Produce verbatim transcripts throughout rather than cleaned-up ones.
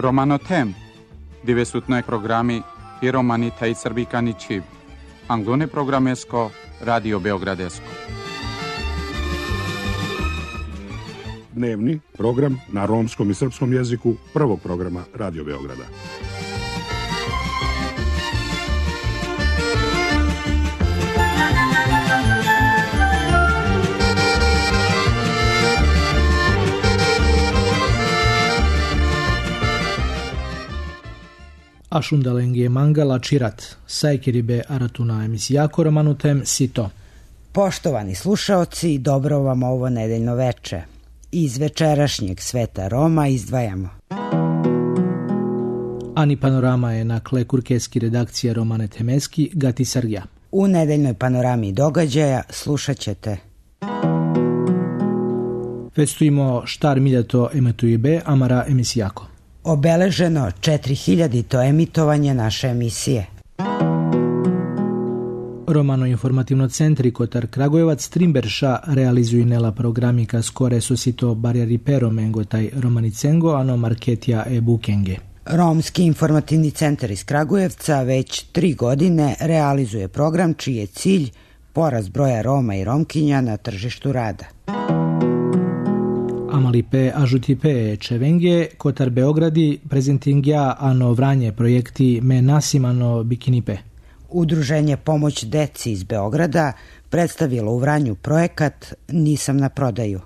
Romanotem, dove sutno programi i romani taj srbikani čib. Anglone programesko, Radio Beogradesko. Dnevni program na romskom i srpskom jeziku prvog programa Radio Beograda. Ašundalenge mangala čirat, sajkiribe aratuna emisijako romanutem sito. Poštovani slušaoci, dobro vam ovo nedeljno veče. Iz večerašnjeg sveta Roma izdvajamo. Ani panorama je na klekurkeski redakcija Romane Temeski, Gati Sargja. U nedeljnoj panorami događaja slušat ćete. Vestujemo štar miljato emetujbe Amara emisijako. Obeleženo četiri hiljadito emitovanje naše emisije. Romano-informativno centri Kotar Kragujevac Trimberša realizuju nela programika skore sosito barjaripero mengotaj romanicengo ano marketija e bukenge. Romski informativni centar iz Kragujevca već tri godine realizuje program čiji je cilj porast broja Roma i Romkinja na tržištu rada. Amalipe ažutipe Čevenge, Kotar Beogradi prezentingja ano vranje projekti me nasimano bikinipe. Udruženje Pomoć deci iz Beograda predstavilo u Vranju projekat Nisam na prodaju.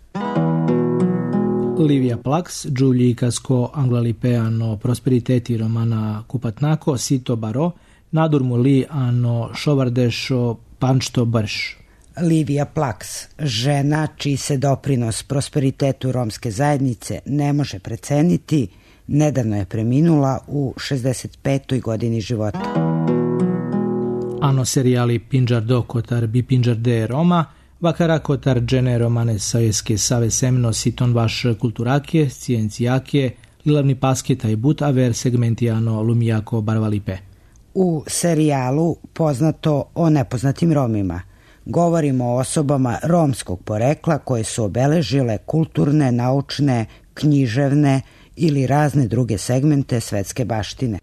Livia Plaks, Đulji Kasko Anglalipeano prosperiteti Romana Kupatnako, Sito Baro, Nadurmu li ano Šovardešo Pančto Brš. Livia Plaks, žena čiji se doprinos prosperitetu romske zajednice ne može preceniti, nedavno je preminula u šezdeset petoj godini života. Ano serijali Pinđar do Kotar bi Pinđar de Roma, vakara Kotar džene Romane Sajeske Save Semno Siton vaš kulturake, cijencijake, lilavni pasketa i but aver segmentijano lumijako barvalipe. U serijalu Poznato o nepoznatim Romima govorimo o osobama romskog porekla koje su obeležile kulturne, naučne, književne ili razne druge segmente svetske baštine.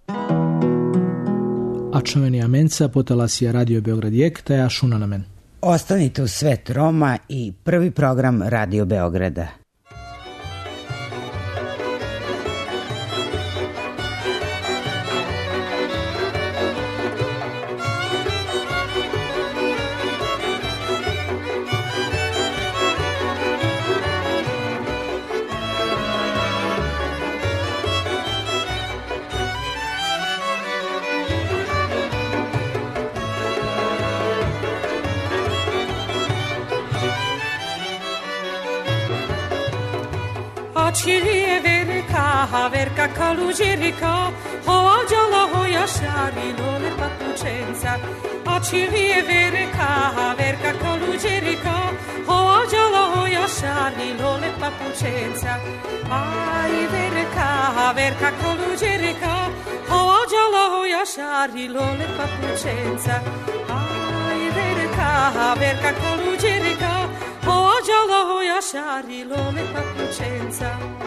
A čoveni amenca potalasija Radio Beograd jek, taja šuna na men. Ostanite u svet Roma i prvi program Radio Beograda. Cilie verka, verka kaluđerika, hođala hoja šarilo le papučenca. A cilie verka, verka kaluđerika, hođala hoja šarilo le papučenca. Aj verka, verka kaluđerika, hođala hoja šarilo le papučenca. Aj verka, verka kaluđerika, hođala hoja šarilo le papučenca.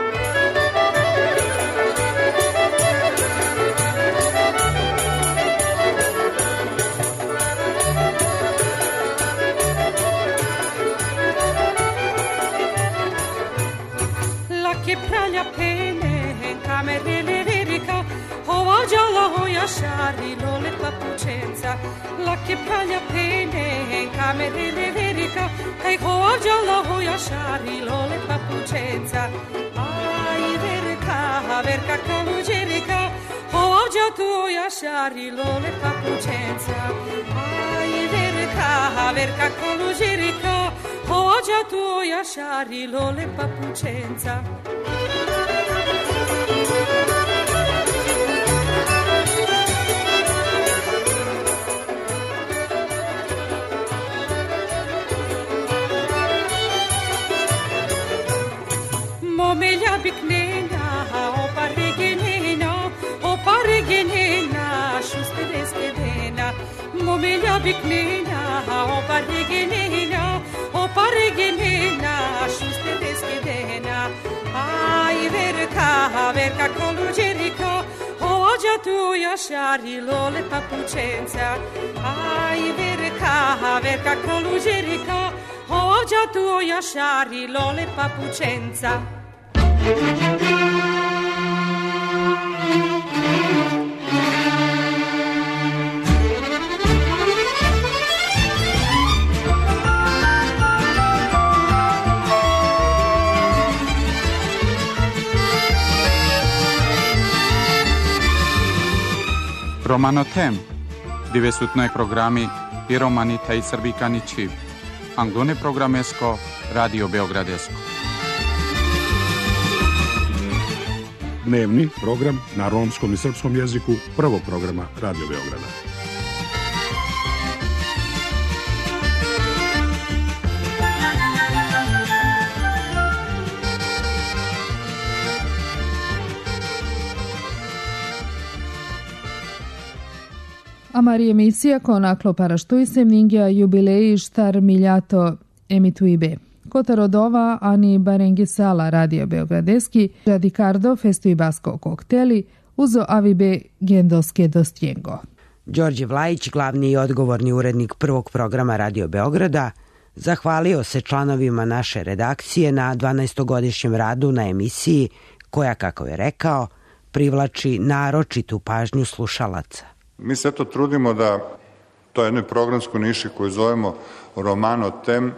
La che praglia pene, camerele verica, hođala hoja šarilo le papučenca. La che praglia pene, camerele verica, kaj hođala hoja šarilo le papučenca. Aj verka, verka kaluđerika, hođa tu hoja šarilo le papučenca. Aj verka, verka kaluđerika, hođa tu hoja šarilo le papučenca. Momelja biknena, opa regenena, opa regenena, šuste deskedena. Momelja biknena, opa regenena, opa regenena, šuste deskedena. Aj verka, verka kaluđerika, tu Yashari lole papucenza ai verka verka kolujerika hoja tu Yashari lole papucenza. Romano Tem, dove sutnoj programi i romanita i srbikani čiv. Anglone programesko, Radio Beogradesko. Dnevni program na romskom i srpskom jeziku prvog programa Radio Beograda. Amari emisija konaklo paraštuisem ningia jubileji štar miljato emituibe. Kotarodova ani Barengisala Radio Beogradeski radikardo festuibasko kokteli uzo avibe gendoske dostjengo. Đorđe Vlajić, glavni i odgovorni urednik prvog programa Radio Beograda, zahvalio se članovima naše redakcije na dvanaestogodišnjem radu na emisiji koja, kako je rekao, privlači naročitu pažnju slušalaca. Mi se eto trudimo da to jednoj programskoj niši koju zovemo Romano Tem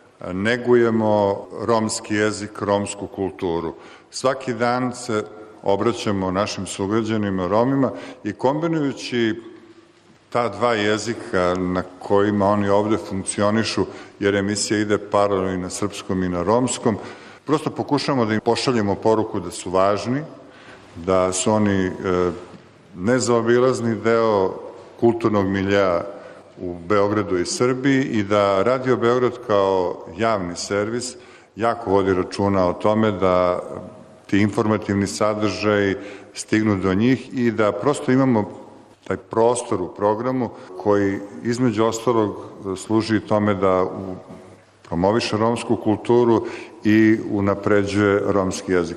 negujemo romski jezik, romsku kulturu. Svaki dan se obraćamo našim sugrađanima Romima i kombinujući ta dva jezika na kojima oni ovde funkcionišu, jer emisija ide paralelno i na srpskom i na romskom, prosto pokušamo da im pošaljemo poruku da su važni, da su oni e, nezaobilazni deo kulturnog miljeja u Beogradu i Srbiji i da Radio Beograd kao javni servis jako vodi računa o tome da ti informativni sadržaji stignu do njih i da prosto imamo taj prostor u programu koji između ostalog služi tome da promoviše romsku kulturu i unapređuje romski jezik.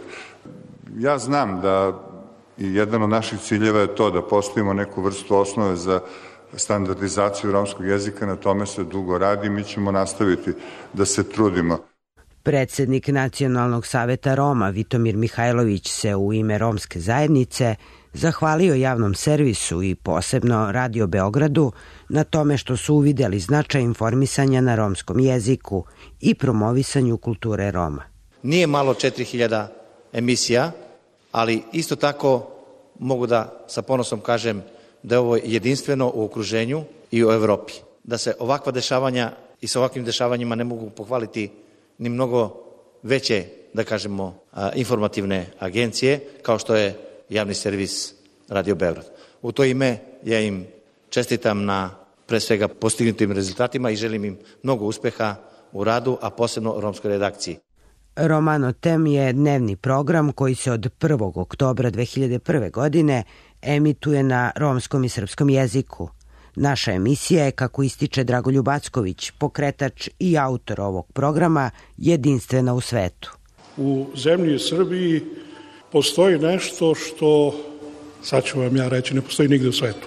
Ja znam da i jedan od naših ciljeva je to da postavimo neku vrstu osnove za standardizaciju romskog jezika, na tome se dugo radi i mi ćemo nastaviti da se trudimo. Predsednik Nacionalnog saveta Roma Vitomir Mihajlović se u ime romske zajednice zahvalio javnom servisu i posebno Radio Beogradu na tome što su uvideli značaj informisanja na romskom jeziku i promovisanju kulture Roma. Nije malo četiri hiljade emisija, ali isto tako mogu da sa ponosom kažem da je ovo jedinstveno u okruženju i u Evropi. Da se ovakva dešavanja i sa ovakvim dešavanjima ne mogu pohvaliti ni mnogo veće, da kažemo, informativne agencije kao što je javni servis Radio Beograd. U to ime ja im čestitam na pre svega postignutim rezultatima i želim im mnogo uspeha u radu, a posebno romskoj redakciji. Romano Tem je dnevni program koji se od prvog oktobra dve hiljade prve. godine emituje na romskom i srpskom jeziku. Naša emisija je, kako ističe Dragoljub Acković, pokretač i autor ovog programa, jedinstvena u svetu. U zemlji Srbiji postoji nešto što, sad ću vam ja reći, ne postoji nigde u svetu.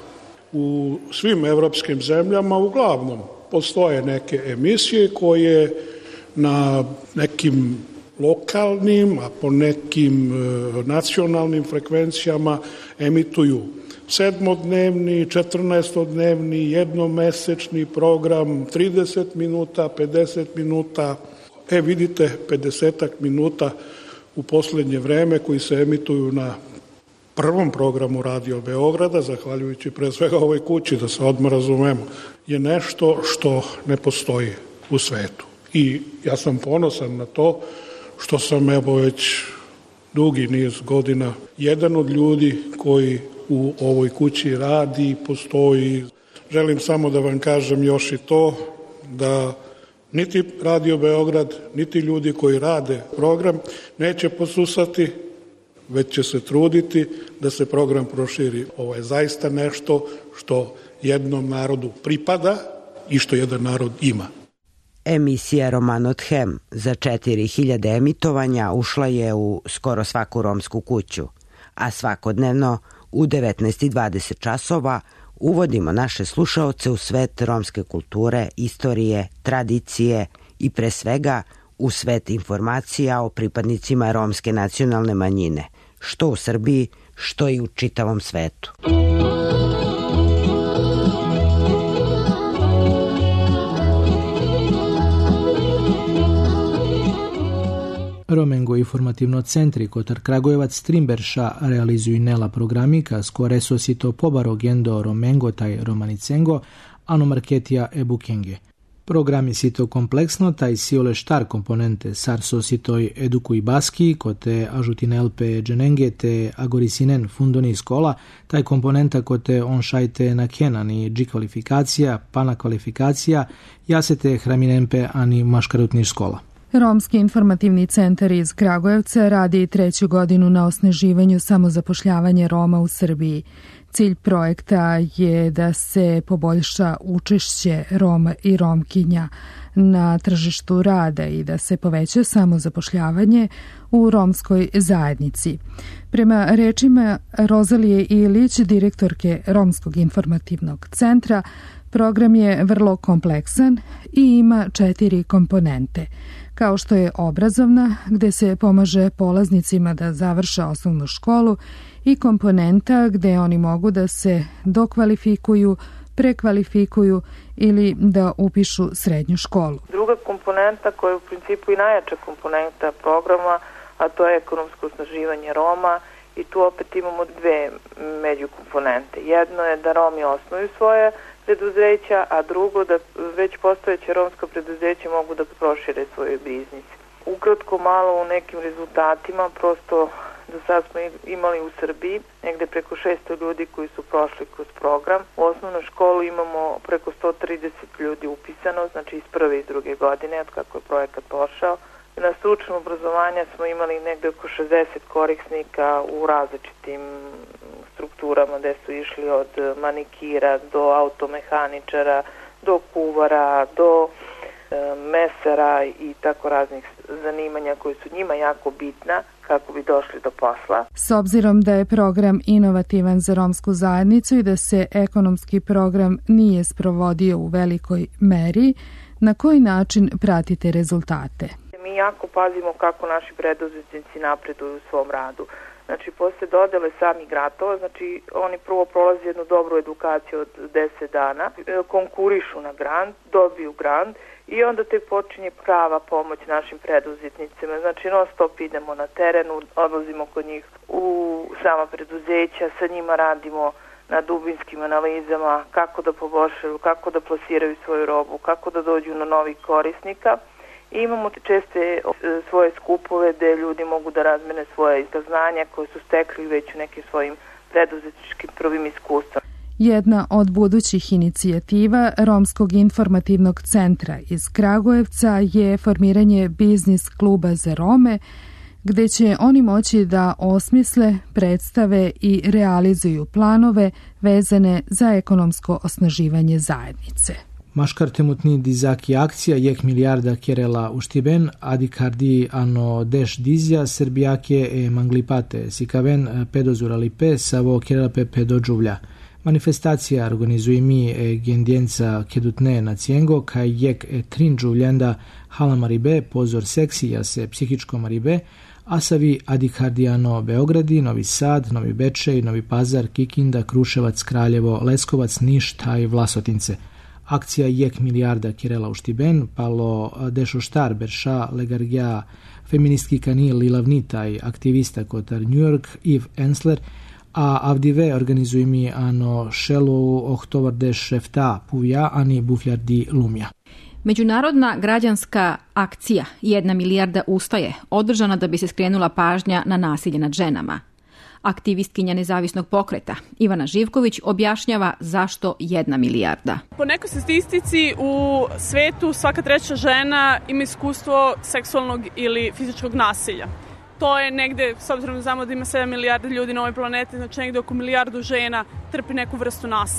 U svim evropskim zemljama uglavnom postoje neke emisije koje na nekim lokalnim, a po nekim e, nacionalnim frekvencijama emituju sedmodnevni, četrnaestodnevni, jednomesečni program, trideset minuta, pedeset minuta. E, vidite, pedesetak minuta u poslednje vreme koji se emituju na prvom programu Radio Beograda, zahvaljujući pre svega ovoj kući, da se odmah razumemo, je nešto što ne postoji u svetu. I ja sam ponosan na to što sam evo već dugi niz godina jedan od ljudi koji u ovoj kući radi, postoji. Želim samo da vam kažem još i to da niti Radio Beograd, niti ljudi koji rade program neće posusati, već će se truditi da se program proširi. Ovo je zaista nešto što jednom narodu pripada i što jedan narod ima. Emisija Romano Tem za četiri hiljade emitovanja ušla je u skoro svaku romsku kuću, a svakodnevno U devetnaest i dvadeset časova uvodimo naše slušaoce u svet romske kulture, istorije, tradicije i pre svega u svet informacija o pripadnicima romske nacionalne manjine, što u Srbiji, što i u čitavom svetu. Romengo informativno centri Kotar Kragujevac Strimberša realizuju nela programi kasko resosito pobaro gendo Romengo taj Romanicengo, ano marketija ebukenge. Programi sito kompleksno taj siole štar komponente sarso sitoj edukuj baski, kote ažutinelpe dženenge te agorisinen fundoni skola, taj komponenta kote on šajte na kenani dži kvalifikacija, pana kvalifikacija, jasete hraminenpe ani maškarutni škola. Romski informativni centar iz Kragujevca radi treću godinu na osnaživanju samozapošljavanja Roma u Srbiji. Cilj projekta je da se poboljša učešće Roma i Romkinja na tržištu rada i da se poveća samozapošljavanje u romskoj zajednici. Prema rečima Rozalije Ilić, direktorke Romskog informativnog centra, program je vrlo kompleksan i ima četiri komponente, kao što je obrazovna, gde se pomaže polaznicima da završe osnovnu školu, i komponenta gde oni mogu da se dokvalifikuju, prekvalifikuju ili da upišu srednju školu. Druga komponenta koja je u principu i najjača komponenta programa, a to je ekonomsko osnaživanje Roma, i tu opet imamo dve međukomponente. Jedno je da Romi osnuju svoje preduzeća, a drugo da već postojeće romska preduzeća mogu da prošire svoje biznis. Ukratko malo u nekim rezultatima, prosto do sad smo imali u Srbiji negde preko šesto ljudi koji su prošli kroz program. U osnovnu školu imamo preko sto trideset ljudi upisano, znači iz prve i druge godine od kako je projekat pošao. Na stručno obrazovanje smo imali negde oko šezdeset korisnika u različitim strukturama gde su išli od manikira do automehaničara, do kuvara, do e, mesara i tako raznih zanimanja koji su njima jako bitna kako bi došli do posla. S obzirom da je program inovativan za romsku zajednicu i da se ekonomski program nije sprovodio u velikoj meri, na koji način pratite rezultate? Mi jako pazimo kako naši preduzetnici napreduju u svom radu. Znači, posle dodele samih gratova, znači, oni prvo prolaze jednu dobru edukaciju od deset dana, konkurišu na grant, dobiju grant i onda te počinje prava pomoć našim preduzetnicima. Znači, non stop idemo na terenu, odlazimo kod njih u sama preduzeća, sa njima radimo na dubinskim analizama, kako da poboljšaju, kako da plasiraju svoju robu, kako da dođu na novih korisnika. I imamo česte svoje skupove gde ljudi mogu da razmene svoje znanja koje su stekli već u nekim svojim preduzetničkim prvim iskustvom. Jedna od budućih inicijativa Romskog informativnog centra iz Kragujevca je formiranje biznis kluba za Rome, gde će oni moći da osmisle, predstave i realizuju planove vezane za ekonomsko osnaživanje zajednice. Maškar temutni dizaki akcija jek milijarda kerela uštiben, adikardi ano deš dizja, srbijake e manglipate, sikaven pedozuralipe, savo kerelape pedodžuvlja. Manifestacija organizuje mi e gendjenca kedutne na cijengo, kaj jek e trin džuvljenda halamaribe, pozor seksija se psihičko maribe, a savi adikardiano Beogradi, Novi Sad, Novi Bečej, Novi Pazar, Kikinda, Kruševac, Kraljevo, Leskovac, Niš, taj Vlasotince. Akcija jek milijarda kirela uštiben, palo dešo štar berša legargja feministki kanil lilavnitaj aktivista kotar New York, Eve Ensler, a avdive organizuj mi ano šelu ohtovar deš šefta puvja ani bufljardi lumja. Međunarodna građanska akcija Jedna milijarda ustaje, održana da bi se skrenula pažnja na nasilje nad ženama. Aktivistkinja nezavisnog pokreta Ivana Živković objašnjava zašto jedna milijarda. Po nekoj statistici u svetu svaka treća žena ima iskustvo seksualnog ili fizičkog nasilja. To je negde, s obzirom da znamo da ima sedam milijardi ljudi na ovoj planeti, znači negde oko milijardu žena trpi neku vrstu nasilja.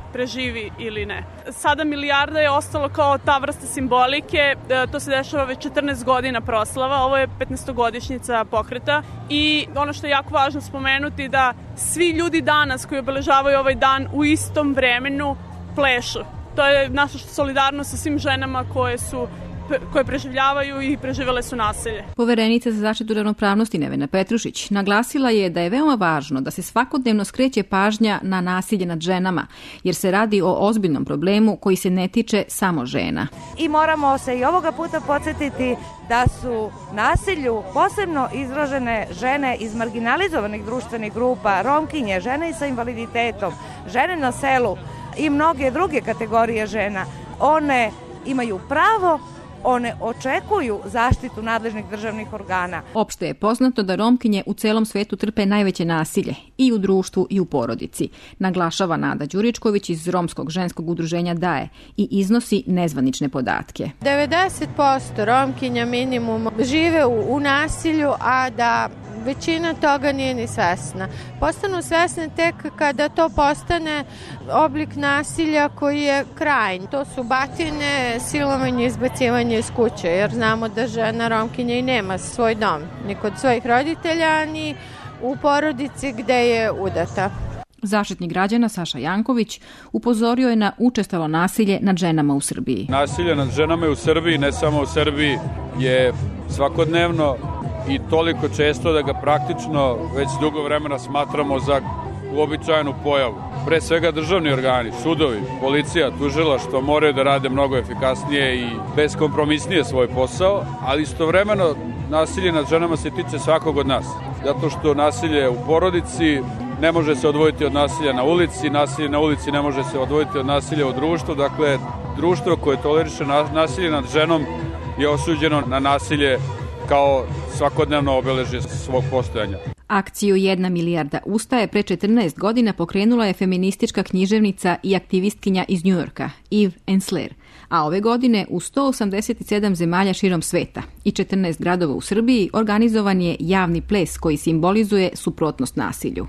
preživi ili ne. Sada milijarda je ostalo kao ta vrsta simbolike, to se dešava već četrnaest godina proslava, ovo je petnaestogodišnjica pokreta i ono što je jako važno spomenuti da svi ljudi danas koji obeležavaju ovaj dan u istom vremenu plešu. To je naša solidarnost sa svim ženama koje su koje preživljavaju i preživele su nasilje. Poverenica za zaštitu ravnopravnosti Nevena Petrušić naglasila je da je veoma važno da se svakodnevno skreće pažnja na nasilje nad ženama, jer se radi o ozbiljnom problemu koji se ne tiče samo žena. I moramo se i ovoga puta podsjetiti da su nasilju posebno izložene žene iz marginalizovanih društvenih grupa, romkinje, žene sa invaliditetom, žene na selu i mnoge druge kategorije žena. One imaju pravo, one očekuju zaštitu nadležnih državnih organa. Opšte je poznato da Romkinje u celom svetu trpe najveće nasilje, i u društvu i u porodici, naglašava Nada Đuričković iz Romskog ženskog udruženja D A E i iznosi nezvanične podatke. devedeset posto Romkinja minimum žive u, u nasilju, a da većina toga nije ni svesna. Postanu svesne tek kada to postane oblik nasilja koji je krajnj. To su batine, silovanje, izbacivanje iz kuće, jer znamo da žena Romkinja i nema svoj dom, ni kod svojih roditelja, ni u porodici gde je udata. Zaštitnik građana Saša Janković upozorio je na učestalo nasilje nad ženama u Srbiji. Nasilje nad ženama u Srbiji, ne samo u Srbiji, je svakodnevno i toliko često da ga praktično već dugo vremena smatramo za uobičajenu pojavu. Pre svega državni organi, sudovi, policija, tužilaštvo moraju da rade mnogo efikasnije i beskompromisnije svoj posao, ali istovremeno nasilje nad ženama se tiče svakog od nas. Zato što nasilje u porodici ne može se odvojiti od nasilja na ulici, nasilje na ulici ne može se odvojiti od nasilja u društvu, dakle društvo koje toleriše nasilje nad ženom je osuđeno na nasilje kao svakodnevno obeležje svog postojanja. Akciju Jedna milijarda ustaje pre četrnaest godina pokrenula je feministička književnica i aktivistkinja iz Njujorka, Eve Ensler, a ove godine u sto osamdeset sedam zemalja širom sveta i četrnaest gradova u Srbiji organizovan je javni ples koji simbolizuje suprotnost nasilju.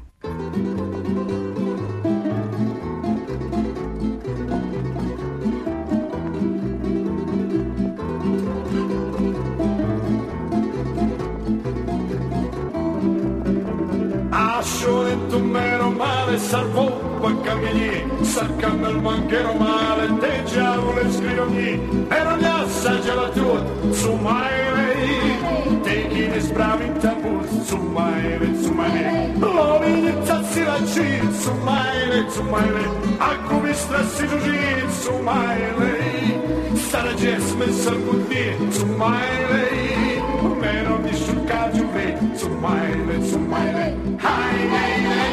Asciolento meno male salvo Paccagni Sarcam il banchero male Te giavole scrivogni E non gli assaggia la tua Su mai lei Te chi ne spravi in tabus Su mai lei, su mai lei Lovi iniziazzi la cin Su mai lei, su mai lei Accu mi strassi giugin Su mai lei Stare gesme salgudni Su mai lei Meno mi sciuccaggio ve Su mai lei, su mai lei Hai lei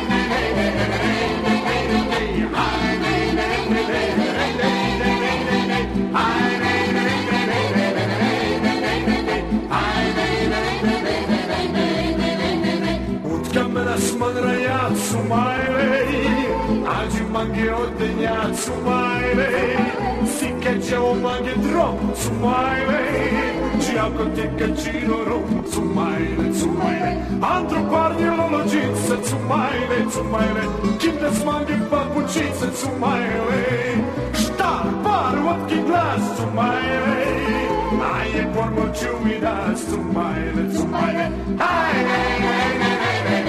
Smadrajat su majlej, ađi mange odenjat su majlej, si keđavo mange drom su majlej, čiako te kačino rom su majlej, su majlej, andro parnje lolođice su majlej, su majlej, kinda smange papučice su majlej, štar par vatki glas su majlej, a je pormoću mi da su majlej, su majlej, aj, aj, aj, aj,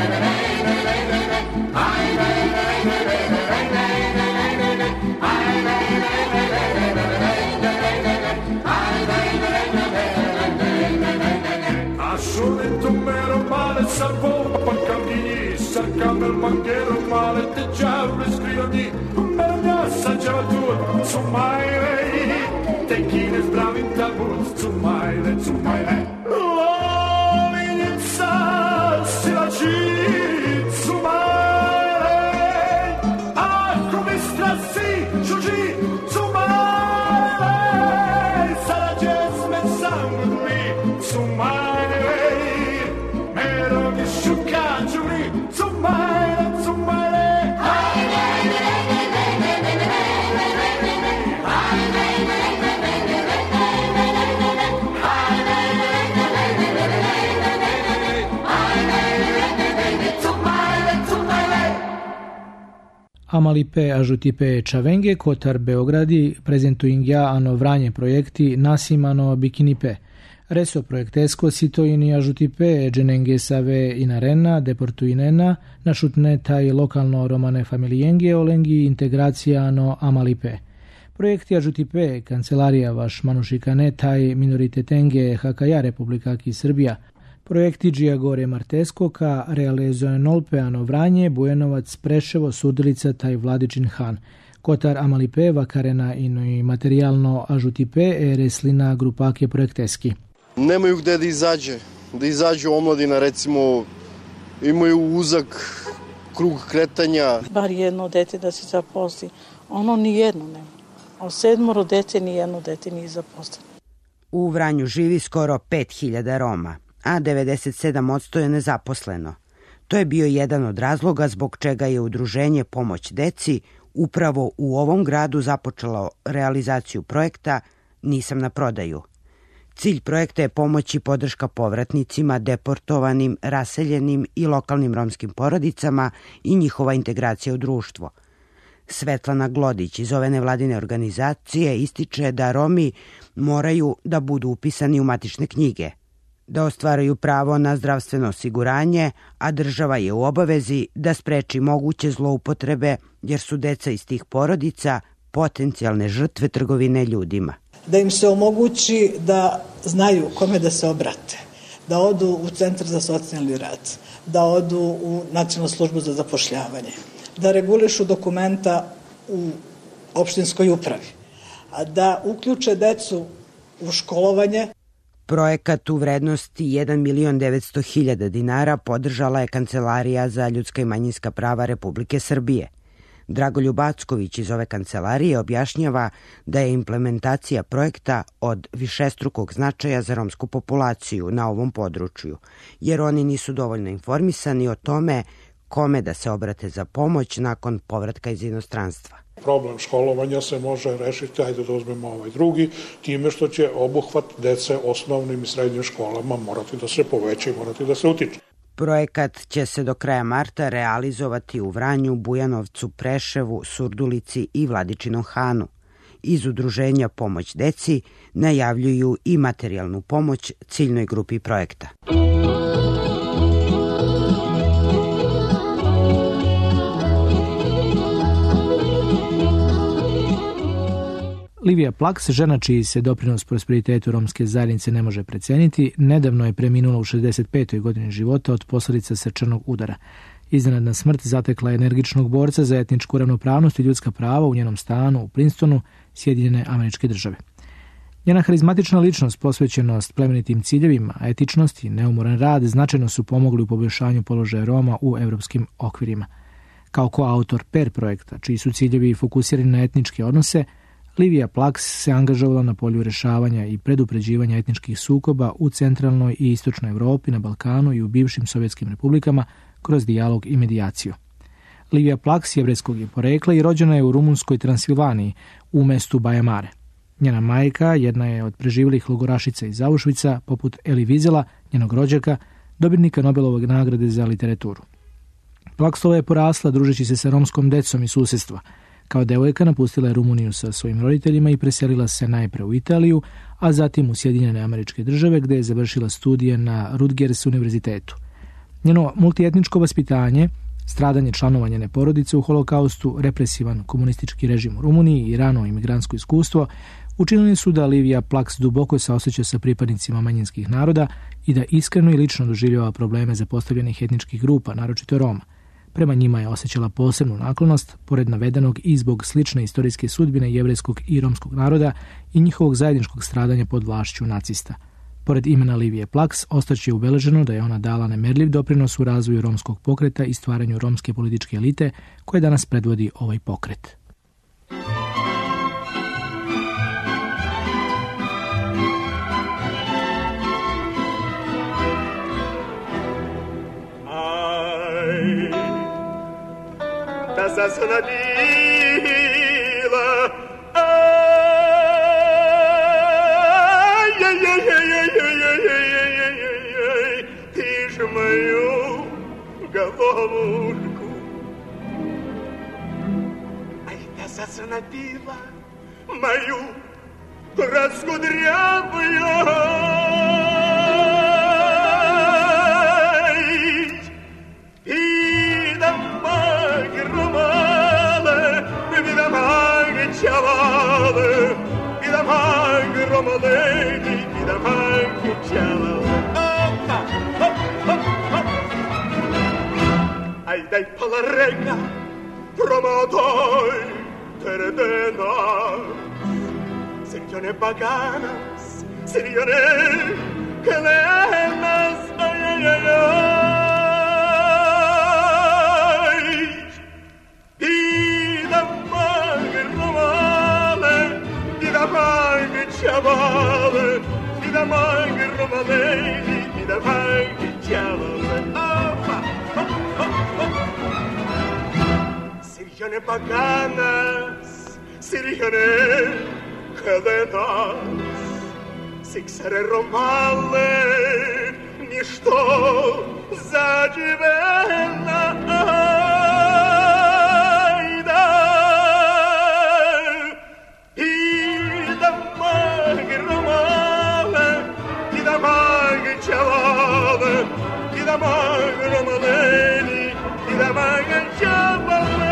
Asciolento meno male salvo Paccagni Sarcam il banchero male Te giavole scrivogni Me non mi assaggiava tu Su mai lei Te chi ne sbravi in tabus Su mai lei, su mai lei Lovinica si la cid Su mai lei Acqua mi strassi Giugi Su mai lei Sarà gesme sangue Su mai Hai Amalipe Ažutipe Čavenge Kotar Beogradi prezentuingja ano vranje projekti Nasimano Bikinipe. Reso projektesko sitojini Ažutipe Dženenge Save Inarena Deportuinena našutne taj lokalno romane familijenge olengi integracijano Amalipe. Projekti Ažutipe kancelarija vaš manušikane taj minoritetenge Hakaja Republika ki Srbija. Projekti Džijagore Martesko ka realizuje nolpeano vranje Bujanovac Preševo Sudilica taj Vladičin Han. Kotar Amalipe vakarena i materijalno Ažutipe e reslina grupake projekteski. Nemaju gde da izađe, da izađu omladina, recimo imaju uzak krug kretanja. Bar jedno dete da se zaposli, ono ni jedno nema. A sedmoro dece ni jedno dete nije zaposleno. U Vranju živi skoro pet hiljada Roma, a devedeset sedam posto je nezaposleno. To je bio jedan od razloga zbog čega je udruženje Pomoć deci upravo u ovom gradu započelo realizaciju projekta Nisam na prodaju. Cilj projekta je pomoć i podrška povratnicima, deportovanim, raseljenim i lokalnim romskim porodicama i njihova integracija u društvo. Svetlana Glodić iz ove nevladine organizacije ističe da Romi moraju da budu upisani u matične knjige, da ostvaraju pravo na zdravstveno osiguranje, a država je u obavezi da spreči moguće zloupotrebe jer su deca iz tih porodica potencijalne žrtve trgovine ljudima. Da im se omogući da znaju kome da se obrate, da odu u Centar za socijalni rad, da odu u Nacionalnu službu za zapošljavanje, da regulišu dokumenta u opštinskoj upravi, da uključe decu u školovanje. Projekat u vrednosti jedan milion devetsto hiljada dinara podržala je Kancelarija za ljudska i manjinska prava Republike Srbije. Dragoljub Acković iz ove kancelarije objašnjava da je implementacija projekta od višestrukog značaja za romsku populaciju na ovom području, jer oni nisu dovoljno informisani o tome kome da se obrate za pomoć nakon povratka iz inostranstva. Problem školovanja se može rešiti, ajde da uzmemo ovaj drugi, time što će obuhvat dece osnovnim i srednjim školama morati da se poveća i morati da se utiče. Projekat će se do kraja marta realizovati u Vranju, Bujanovcu, Preševu, Surdulici i Vladičinom Hanu. Iz udruženja Pomoć deci najavljuju i materijalnu pomoć ciljnoj grupi projekta. Livija Plaks, žena čiji se doprinos prosperitetu romske zajednice ne može preceniti, nedavno je preminula u šezdeset petoj godini života od posljedica srčanog udara. Iznenadna smrt zatekla energičnog borca za etničku ravnopravnost i ljudska prava u njenom stanu u Princetonu, Sjedinjene Američke Države. Njena harizmatična ličnost, posvećenost plemenitim ciljevima, etičnost i neumoran rad značajno su pomogli u poboljšanju položaja Roma u evropskim okvirima. Kao koautor per projekta, čiji su ciljevi fokusirani na etničke odnose, Livija Plaks se angažovala na polju rešavanja i predupređivanja etničkih sukoba u centralnoj i istočnoj Evropi, na Balkanu i u bivšim sovjetskim republikama kroz dijalog i medijaciju. Livija Plaks jevrejskog je porekla i rođena je u rumunskoj Transilvaniji u mestu Bajamare. Njena majka jedna je od preživjelih logorašica iz Auschwitza, poput Eli Wiesela, njenog rođaka, dobitnika Nobelovog nagrade za literaturu. Plakslova je porasla družeći se sa romskom decom i susjedstva. Kao devojka napustila je Rumuniju sa svojim roditeljima i preselila se najpre u Italiju, a zatim u Sjedinjene Američke Države gdje je završila studije na Rutgers univerzitetu. Njeno multietničko vaspitanje, stradanje članova njene porodice u holokaustu, represivan komunistički režim u Rumuniji i rano imigrantsko iskustvo učinili su da Livija Plaks duboko saoseća sa pripadnicima manjinskih naroda i da iskreno i lično doživljava probleme zapostavljenih etničkih grupa, naročito Roma. Prema njima je osjećala posebnu naklonost, pored navedenog i zbog slične istorijske sudbine jevrejskog i romskog naroda i njihovog zajedničkog stradanja pod vlašću nacista. Pored imena Livije Plaks, ostaće ubeleženo da je ona dala nemerljiv doprinos u razvoju romskog pokreta i stvaranju romske političke elite koje danas predvodi ovaj pokret. Casa sono diva, ay, ay, ay, ay, ay, ay, ay, ay, ay, ay, ti ж мою головушку. красноtiva мою раскудрявую. Видамаги ромалы, видамаги чавалы, видамаги ромалы, видамаги чавалы. Опа, оп, оп, оп. Ай, дай поларека, promotor Teredena, Sirione Baganas, Sirione Calenas, ay, ay, ay, ay. Ida Maghe Romale, Ida Maghe Ciavale, Ida Maghe Romaleli, Ida Maghe Ciavale. Opa, hop, hop, hop. Sirione Baganas, Sirione Calenas, Сиксаре Ромале, ничто заживено. Айда, ида маги Ромале, ида маги Чавале, ида маги Ромалени, ида маги Чавале.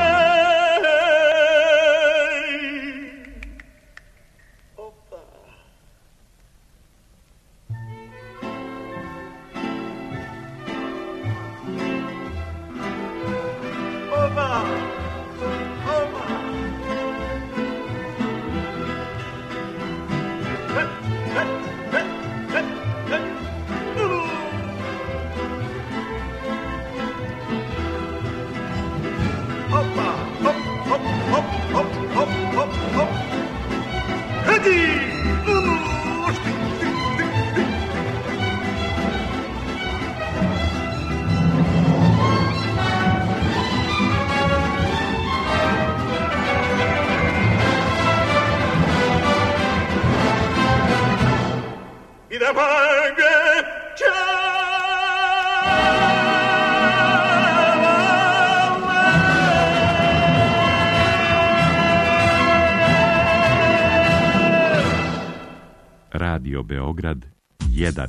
Radio Beograd jedan.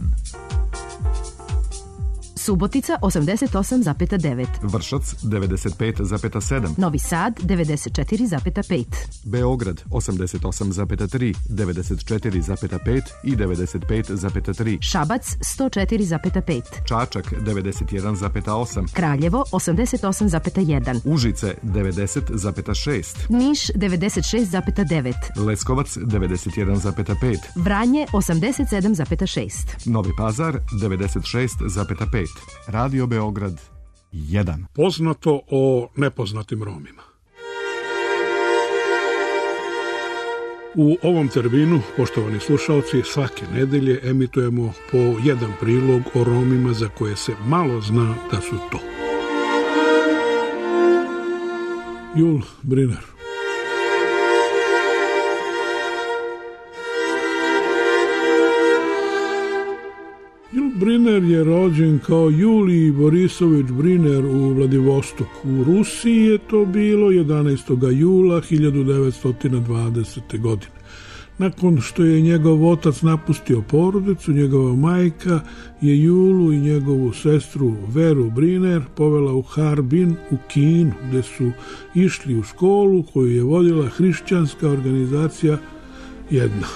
Subotica osamdeset osam zarez devet. Vršac devedeset pet zarez sedam. Novi Sad devedeset četiri zarez pet. Beograd osamdeset osam zarez tri, devedeset četiri zarez pet i devedeset pet zarez tri. Šabac sto četiri zarez pet. Čačak devedeset jedan zarez osam. Kraljevo osamdeset osam zarez jedan. Užice devedeset zarez šest. Niš devedeset šest zarez devet. Leskovac devedeset jedan zarez pet. Vranje osamdeset sedam zarez šest. Novi Pazar devedeset šest zarez pet. Radio Beograd jedan. Poznato o nepoznatim Romima. U ovom terminu, poštovani slušalci, svake nedelje emitujemo po jedan prilog o Romima za koje se malo zna da su to. Jul Briner. Jul Briner je rođen kao Julij Borisović Briner u Vladivostoku. U Rusiji je to bilo jedanaestog jula hiljadu devetsto dvadesete. godine. Nakon što je njegov otac napustio porodicu, njegova majka je Julu i njegovu sestru Veru Briner povela u Harbin u Kinu, gde su išli u školu koju je vodila hrišćanska organizacija jedna.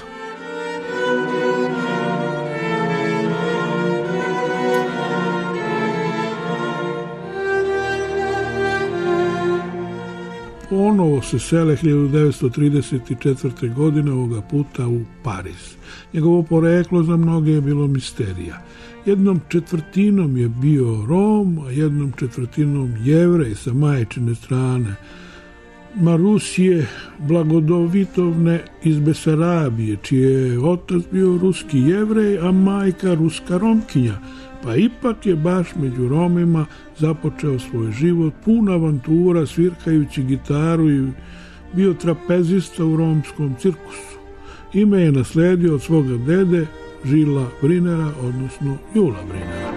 Ponovo se sele hiljadu devetsto trideset četvrte. godine, ovoga puta u Pariz. Njegovo poreklo za mnoge je bilo misterija. Jednom četvrtinom je bio Rom, a jednom četvrtinom Jevrej sa majčine strane. Marusije Blagodovitovne iz Besarabije, čiji je otac bio ruski Jevrej, a majka ruska Romkinja. Pa ipak je baš među Romima započeo svoj život pun avantura, svirkajući gitaru i bio trapezista u romskom cirkusu. Ime je nasledio od svoga dede Žila Brinera, odnosno Jula Brinera.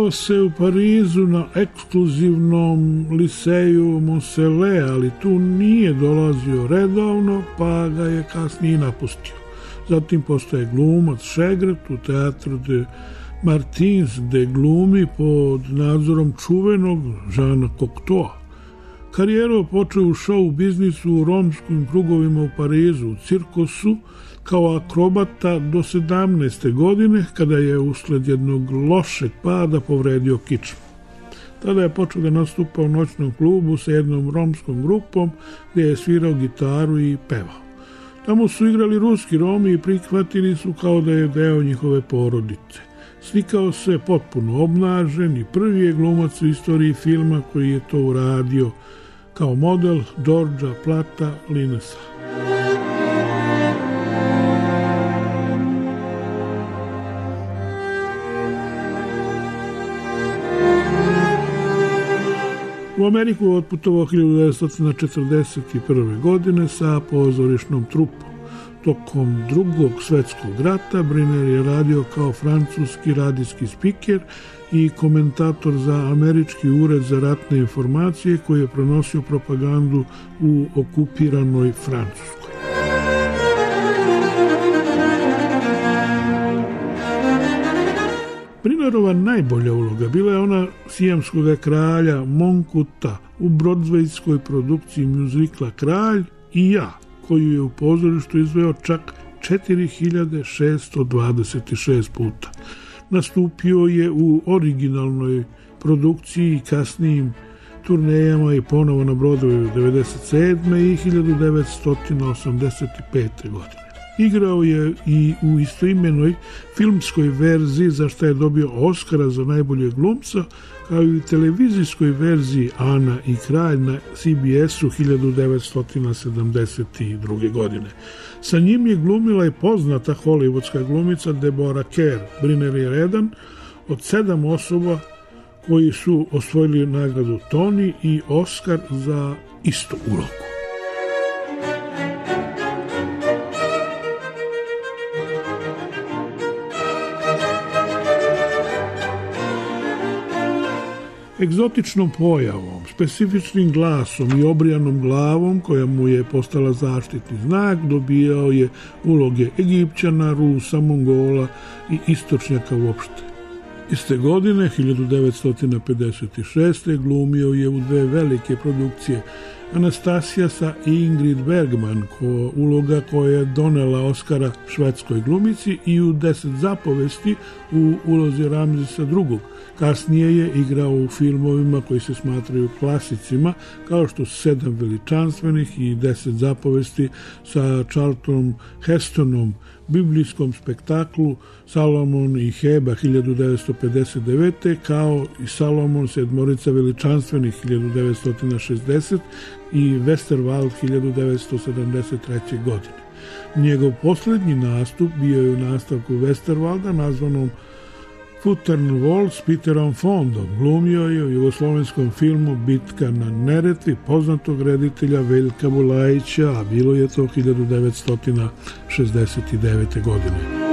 Školovao se u Parizu na ekskluzivnom liseju Monsele, ali tu nije dolazio redovno, pa ga je kasnije napustio. Zatim postaje glumac Šegret u teatru de Martins, gde glumi pod nadzorom čuvenog Žana Cocteau. Karijeru počeo u show biznisu u romskim krugovima u Parizu, u cirkusu, kao akrobata do sedamnaeste godine, kada je usled jednog lošeg pada povredio kičmu. Tada je počeo da nastupa u noćnom klubu sa jednom romskom grupom, gde je svirao gitaru i pevao. Tamo su igrali ruski Romi i prihvatili su kao da je deo njihove porodice. Slikao se potpuno obnažen i prvi je glumac u istoriji filma koji je to uradio kao model Đorđa Plata Linesa. U Ameriku je otputovao hiljadu devetsto četrdeset prve. godine sa pozorišnom trupom. Tokom drugog svetskog rata Briner je radio kao francuski radijski spiker i komentator za američki ured za ratne informacije koji je prenosio propagandu u okupiranoj Francuskoj. Brinerova najbolja uloga bila je ona sijamskog kralja Monkuta u brodvejskoj produkciji mjuzikla Kralj i ja, koju je u pozorištu izveo čak četiri hiljade šessto dvadeset šest puta. Nastupio je u originalnoj produkciji i kasnijim turnejama i ponovo na Broadwayu devedeset sedme i hiljadu devetsto osamdeset pete. godine. Igrao je i u istoimenoj filmskoj verziji za što je dobio Oskara za najboljeg glumca, kao i u televizijskoj verziji Ana i kralj na C B S-u hiljadu devetsto sedamdeset druge. godine. Sa njim je glumila i poznata hollywoodska glumica Deborah Kerr. Briner je jedan od sedam osoba koji su osvojili nagradu Tony i Oskar za istu ulogu. Egzotičnom pojavom, specifičnim glasom i obrijanom glavom, koja mu je postala zaštitni znak, dobijao je uloge Egipćana, Rusa, Mongola i istočnjaka uopšte. Iste godine, hiljadu devetsto pedeset šeste. glumio je u dve velike produkcije Anastasija sa Ingrid Bergman, ko uloga koja je donela Oskara švedskoj glumici, i u Deset zapovesti u ulozi Ramzesa drugog. Kasnije je igrao u filmovima koji se smatraju klasicima, kao što su Sedam veličanstvenih i Deset zapovesti sa Charltonom Hestonom, biblijskom spektaklu Salomon i Heba hiljadu devetsto pedeset devete. kao i Salomon sedmorica veličanstvenih hiljadu devetsto šezdeset i Westerwald hiljadu devetsto sedamdeset treće. godine. Njegov poslednji nastup bio je u nastavku Westerwalda nazvanom Futtern Wall s Peterom Fondom. Glumio je u jugoslovenskom filmu Bitka na Neretvi poznatog reditelja Veljka Bulajića, a bilo je to hiljadu devetsto šezdeset devete. godine.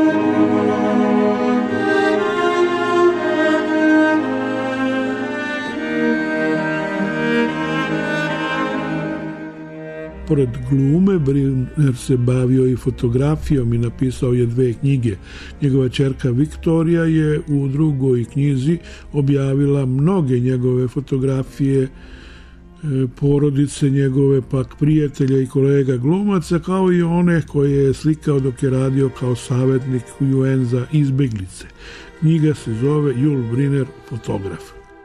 Pored glume, Briner se bavio i fotografijom i napisao je dve knjige. Njegova ćerka Viktorija je u drugoj knjizi objavila mnoge njegove fotografije porodice njegove, pak prijatelja i kolega glumaca, kao i one koje je slikao dok je radio kao savjetnik u U N za izbeglice. Knjiga se zove Jul Briner, fotograf.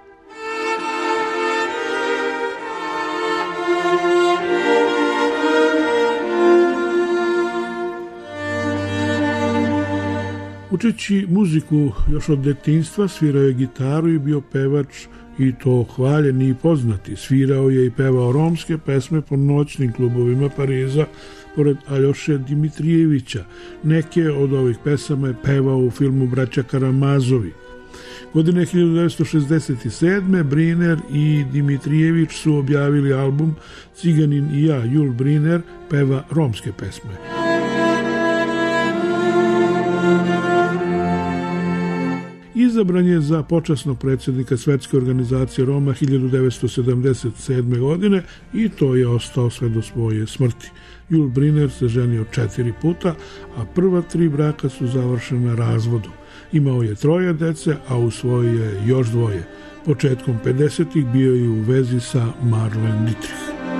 Učeći muziku još od detinjstva, svirao je gitaru i bio pevač, i to hvaljeni i poznati. Svirao je i pevao romske pesme po noćnim klubovima Pariza, pored Aljoše Dimitrijevića. Neke od ovih pesama je pevao u filmu Braća Karamazovi. Godine hiljadu devetsto šezdeset sedme. Briner i Dimitrijević su objavili album Ciganin i ja. Jul Briner peva romske pesme. Iz Izabran je za počasnog predsjednika Svetske organizacije Roma hiljadu devetsto sedamdeset sedme. godine i to je ostao sve do svoje smrti. Jul Brynner se ženio četiri puta, a prva tri braka su završena razvodom. Imao je troje dece, a usvojio je još dvoje. Početkom pedesetih bio je u vezi sa Marlene Dietrich.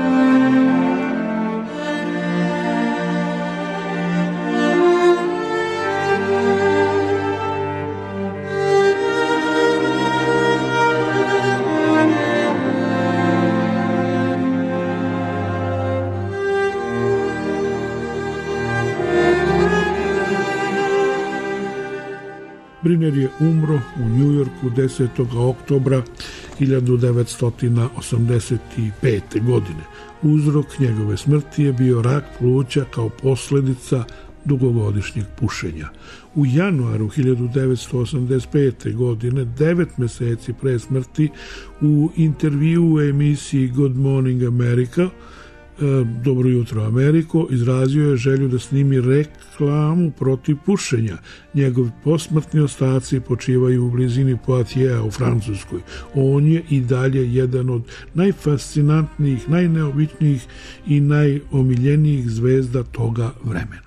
Brynner je umro u Njujorku desetog oktobra hiljadu devetsto osamdeset pete. godine. Uzrok njegove smrti je bio rak pluća kao posljedica dugogodišnjeg pušenja. U januaru hiljadu devetsto osamdeset pete. godine, devet meseci pre smrti, u intervju u emisiji Good Morning America, Dobro jutro Ameriko, izrazio je želju da snimi reklamu protiv pušenja. Njegovi posmrtni ostaci počivaju u blizini Poitiers'a u Francuskoj. On je i dalje jedan od najfascinantnijih, najneobičnijih i najomiljenijih zvezda toga vremena.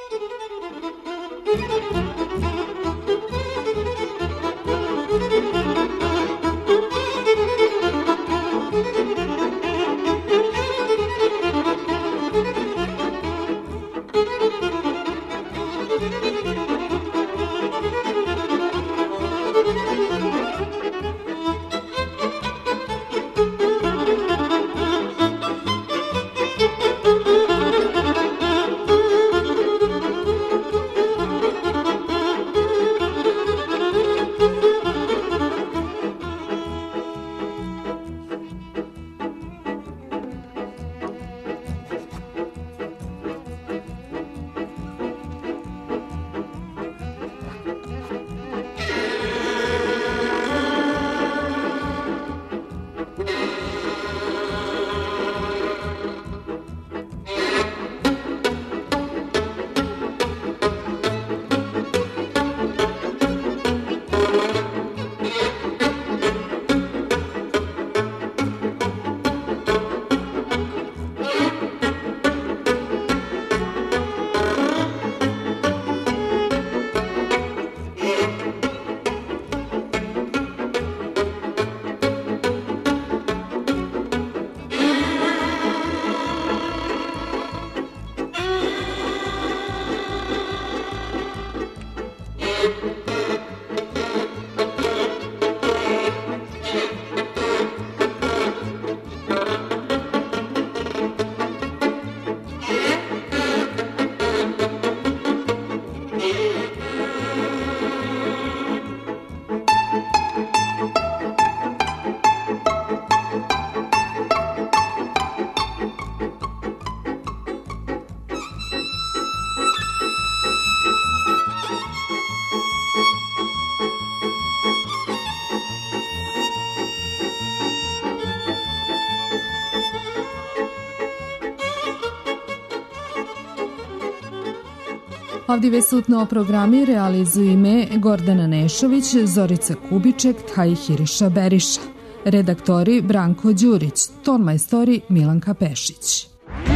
Ovdje vesutno programi realizuju ime Gordana Nešović, Zorica Kubiček, Hiriša Beriša. Redaktori Branko Đurić, tonmajstori Milanka Pešić.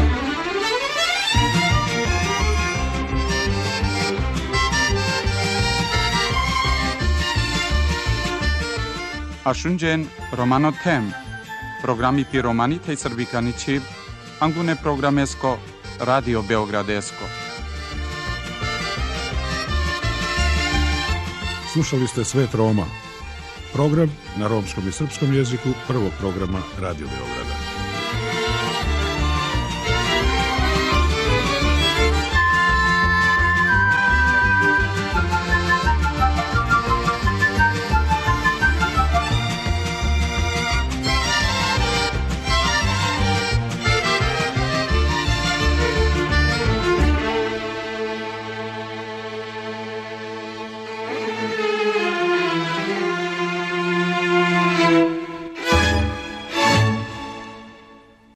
Ashunjen Romano Tem, programi pi romanite i srbikanići, angune programesko, Radio Beogradesko. Slušali ste Svet Roma, program na romskom i srpskom jeziku prvog programa Radio Beograda.